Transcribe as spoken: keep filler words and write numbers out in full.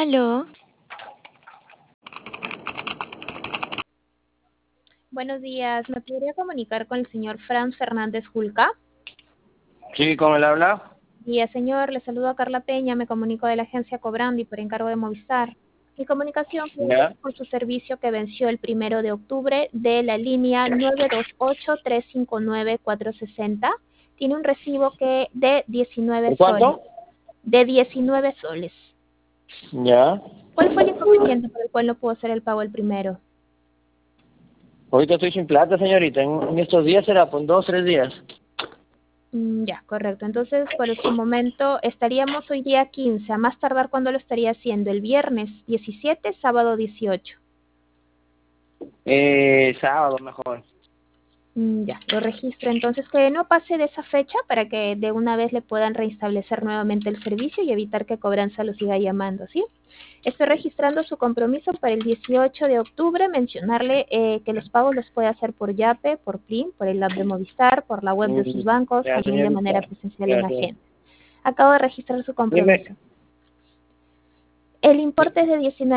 Aló. Buenos días, ¿me podría comunicar con el señor Franz Fernández Julca? Sí, ¿con él habla? Día, señor, le saludo a Carla Peña, me comunico de la agencia Cobrandi por encargo de Movistar. Mi comunicación fue ¿Ya? por su servicio que venció el primero de octubre de la línea nueve dos ocho, tres cinco nueve, cuatro seis cero. Tiene un recibo que de diecinueve ¿Por soles. cuánto? De diecinueve soles. Ya. ¿Cuál fue el inconveniente por el cual no pudo hacer el pago el primero? Ahorita estoy sin plata, señorita. En, en estos días será, por dos, tres días. Mm, Ya, correcto. Entonces, por su momento, estaríamos hoy día quince. A más tardar, ¿cuándo lo estaría haciendo? ¿El viernes diecisiete, sábado dieciocho? Eh, sábado mejor. Mm, Ya, lo registro. Entonces, que no pase de esa fecha para que de una vez le puedan restablecer nuevamente el servicio y evitar que Cobranza lo siga llamando, ¿sí? Estoy registrando su compromiso para el dieciocho de octubre, mencionarle eh, que los pagos los puede hacer por Yape, por Plin, por el app de Movistar, por la web de Mm, sus bancos, Ya, también de señorita. manera presencial en Ya, sí. agenda. Acabo de registrar su compromiso. Dime. El importe es de diecinueve